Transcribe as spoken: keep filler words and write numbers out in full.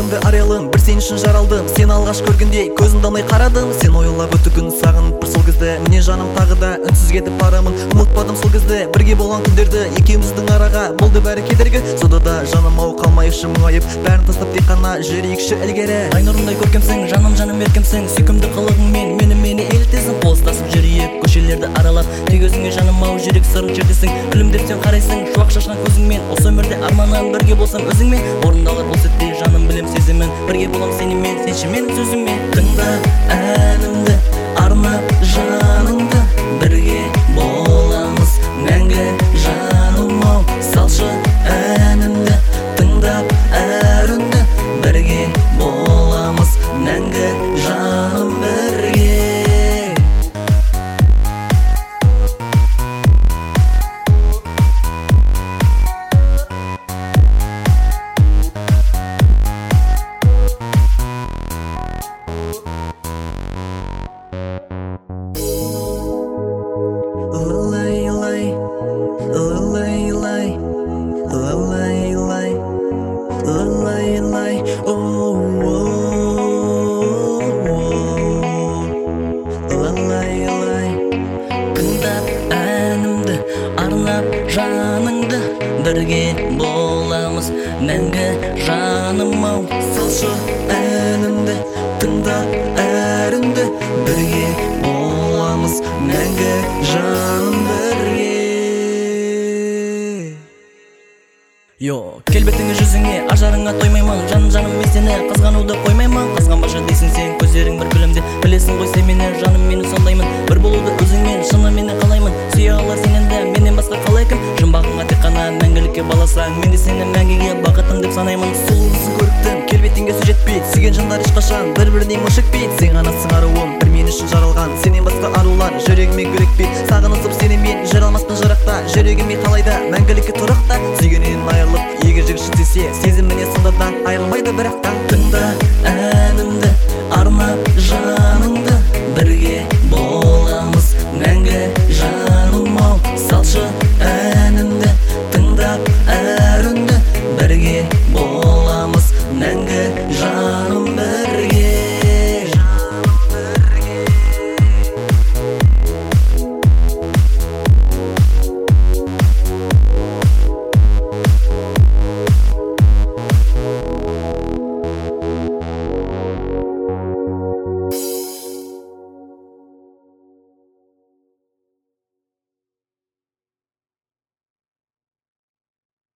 Жанымды ариялым, бір сен үшін жаралдым. Сен алғаш көргенде көзімді алмай қарадым. Сен ойлап өтті күн сағынып бір сол кезде. Міне жаным тағы да үнсіз кетіп барамын. Ұмытпадым сол кезде бірге болған күндерді. Екеуміздің араға болды бәрі кедергі. Сонда да жаным ау қалмайықшы мұңайып, бәрін тастап тек қана жүрейікші ілгері. Ай нұрындай көркемсің, жаным жаным еркемсің. Сүйкімді қылығыңмен мені мені елітесің. Қол ұстасып жүрейік көшелерді аралап. Тек өзіңе жаным ау жүрек сырын шертесің. Күлімдеп сен қарайсың шуақ шашқан көзіңмен. Осы өмірде арманым бірге болсам өзіңмен. Орындалар бұл сәтте жаным білем сезімін. Бірге болам сенімен, сенші менің сөзіммен. Тыңда әнімді, арнап жаныңды. Бірге боламыз мәңгі жаным ау. Салшы әнімді, тыңдап әр үнді. Бірге боламыз мәңгі жаным бірге. Жаныңды бірге боламыз мәңгі жаным ау. Салшы әнімді, тыңдап әр үнді. Бірге боламыз мәңгі жаным бірге. Йо, келбетіңе жүзіңе ажарыңа тоймаймын. Жаным жаным мен сені қызғануды қоймаймын. Қызғанбашы дейсің сен көздерің бір күлімде. Білесің ғой сен мені жаным мені сондаймын. Бір болуды өзіңмен шынымен қалаймын. Сүйе алар сенен де менен басқа қалай кім. Жұмбағыңа тек қана мәңгілікке баласаң, мен де сені мәңгіге бақытың деп санаймын. Сұлулысың көріктім, келбетіңе сөз жетпейді. Сүйген жандар ешқашан бір-бірінен өшікпейді. Сен ғанасың аруым, бір мен үшін жаралған. Сенен басқа арулар жүрегіме күрекпейді. Сағынысып сені мен жүре алмаспын жырақта. Жүрегіме қалайда мәңгілікке тұрақта. Сүйгеннен айырылып егер жігіт десе,